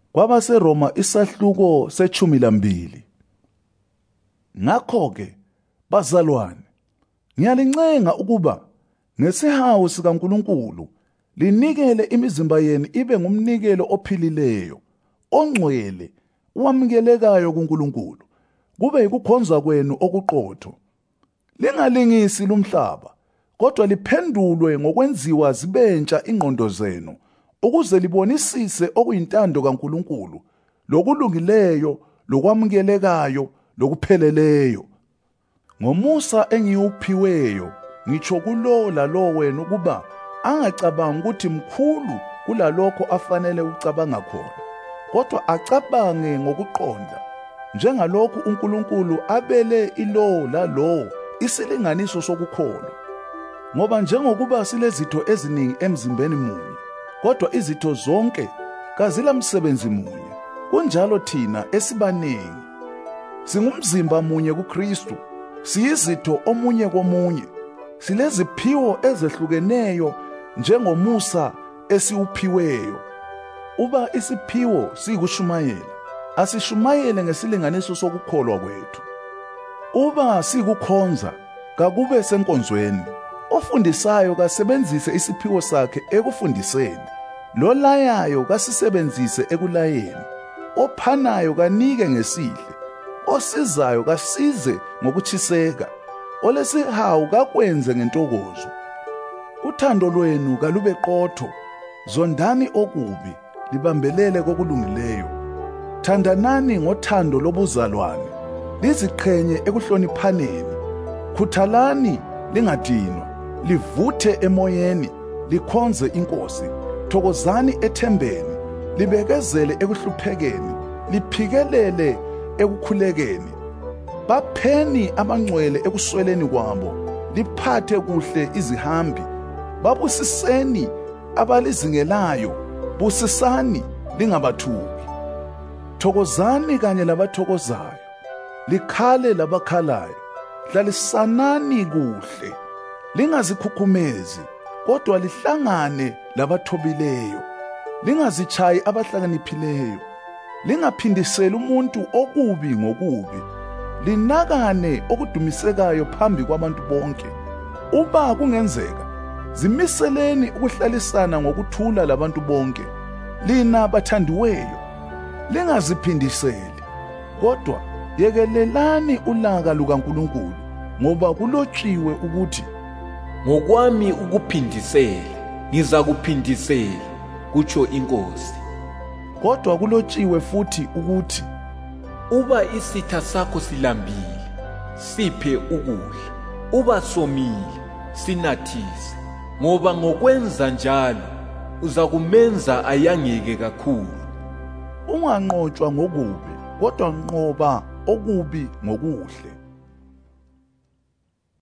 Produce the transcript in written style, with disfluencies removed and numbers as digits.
KwabaseRoma isahluko se-12. Ngakho-ke, bazalwane, ngiyalincenga ukuba ngesihawu sikaNkulunkulu linikele imizimba yenu ibe ngumnikelo ophilileyo, ongcwele, owamukelekayo kuNkulunkulu, kube yikukhonza kwenu okuqotho. Lingalingisi lumhlaba, kodwa liphendulwe ngokwenziwa zibentsha ingqondo zenu, ukuze libonisise okuyintando kaNkulunkulu, lokulungileyo, lokwamukelekayo, lokupheleleyo. Ngomusa engiwuphiweyo, ngitsho kulo lalo wenu ukuba angacabanga ukuthi mkhulu kulalokho afanele ucabanga khona, kodwa acabange ngokuqonda, njengalokhu uNkulunkulu abele ilowo lalowo isilinganiso sokukholwa. Ngoba njengokuba silezitho eziningi emzimbeni munye, kodwa izitho zonke kazilamsebenzi munye, kunjalo thina esibanengi singumzimba munye kuKristu, siyizitho omunye komunye, sileziphiwo ezehlukeneyo njengomusa esiwuphiweyo. Uba isiphiwo siyikushumayela, asishumayele ngesilinganiso sokukholwa kwethu. Uba sikukhonza, kakube senkonzweni. Ofundisayo kasebenzise isiphiwo sakhe ekufundiseni, lolayayo kasisebenzise ekulayeni, ophanayo kanike ngesihle, osizayo kasize ngokutshiseka, olesihawu kakwenze ngentokozo. Uthando lwenu kalube qotho, zondani okubi, libambelele kokulungileyo. Thandanani ngothando lobuzalwane, liziqhenye ekuhloniphaneni. Khuthalani, lingadinwa, livuthe emoyeni, likhonze iNkosi. Thokozani ethembeni, libekezele ekuhluphekeni, liphikelele ekukhulekeni. Bapheni abangcwele ekusweleni kwabo, liphathe kuhle izihambi. Babusiseni abalizingelayo, busisani, lingabathuki. Thokozani kanye labathokozayo, likhale labakhalayo. Hlalisanani kuhle, lingazikhukhumezi, kodwa lihlangane labathobileyo. Lingazitshayi abahlakaniphileyo, lingaphindiseli umuntu okubi ngokubi. Linakane okudumisekayo phambi kwabantu bonke. Uba kungenzeka, zimiseleni ukuhlalisana ngokuthula labantu bonke. Lina bathandiweyo, lingaziphindiseli, kodwa yekelelani ulaka lukaNkulunkulu, ngoba kulotshiwe ukuthi, ngokwami ukuphindisela, ngizakuphindisela, kutsho iNkosi. Kodwa kulotshiwe futhi ukuthi, uba isitha sakho silambile, siphe ukudla. Uba somile, sinathise, ngoba ngokwenza njalo uzakumenza ayangeke kakhulu. Unganqotshwa ngokubi, kodwa nqoba okubi ngokuhle.